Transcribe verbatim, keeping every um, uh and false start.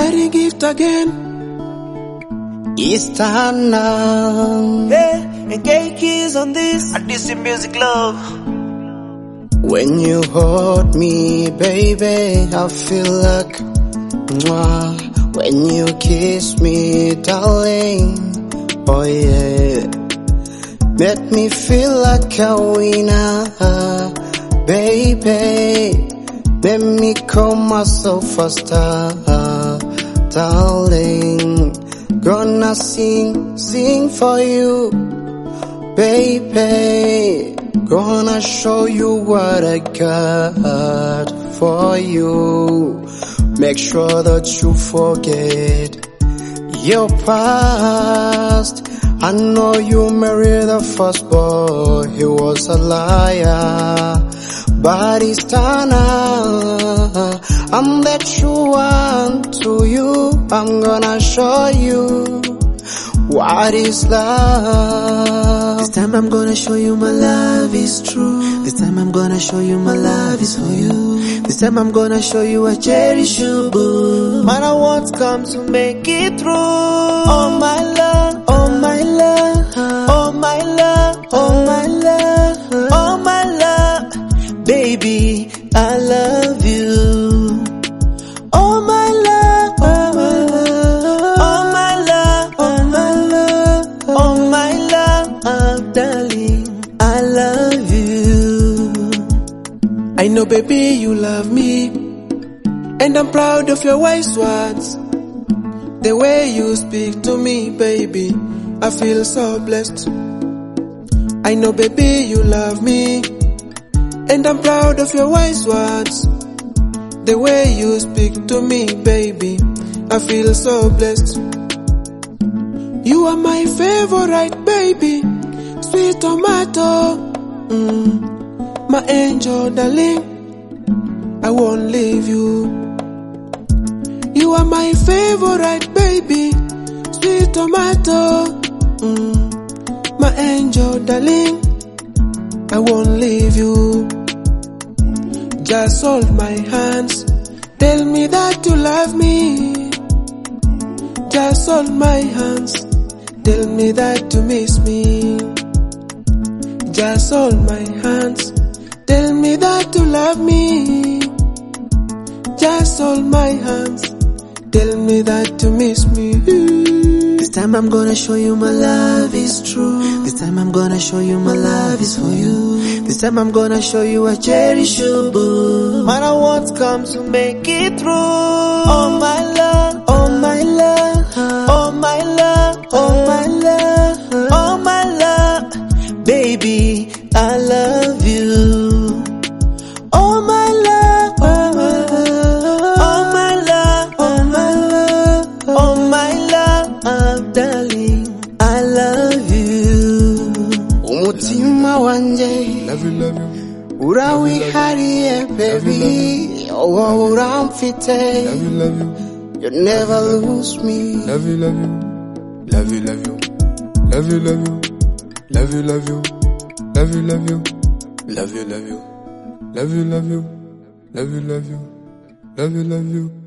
wedding gift again. It's time now. Hey, and gay keys on this. I this music love. When you hold me, baby, I feel like mwah. When you kiss me, darling, oh yeah, make me feel like a winner, baby. Make me call myself faster, darling. Gonna sing, sing for you, baby. Gonna show you what I got for you. Make sure that you forget your past. I know you married the first boy, he was a liar. But it's time now, I'm the true one to you. I'm gonna show you what is love. This time I'm gonna show you my love is true. This time I'm gonna show you my love is for you. This time I'm gonna show you I cherish you, boo. Man, I want come to make it through. Oh my love, oh my love, oh my love, oh my love, oh my love. Baby, I love you. Oh my love, oh my love, oh my love, oh my love, oh my love, oh darling, I love you. I know, baby, you love me, and I'm proud of your wise words. The way you speak to me, baby, I feel so blessed. I know, baby, you love me, and I'm proud of your wise words. The way you speak to me, baby, I feel so blessed. You are my favorite, baby, sweet tomato, mm. My angel, darling, I won't leave you. You are my favorite, baby, sweet tomato, mm. My angel, darling, I won't leave you. Just hold my hands, tell me that you love me. Just hold my hands, tell me that you miss me. Just hold my hands, tell me that you love me. Just hold my hands, tell me that you miss me. This time I'm gonna show you my love is true. This time I'm gonna show you my love is for you. This time I'm gonna show you I cherish you, boo. Man, I want come to make it through. Oh my love, oh my love, oh my love, oh my love, oh my love. Baby, I love you. Oh my love, oh my love, oh my love, oh my love, oh my love, oh darling, I love you. Umutima wanje, Love you, love you. urawi hariye, baby. Oh, uramfite. Love you, love you. You never lose me. Love you, love you. Love you, love you. Love you, love you. Love you, love you. Love you, love you. Love you, love you. Love you, love you. Love you, love you. Love you, love you.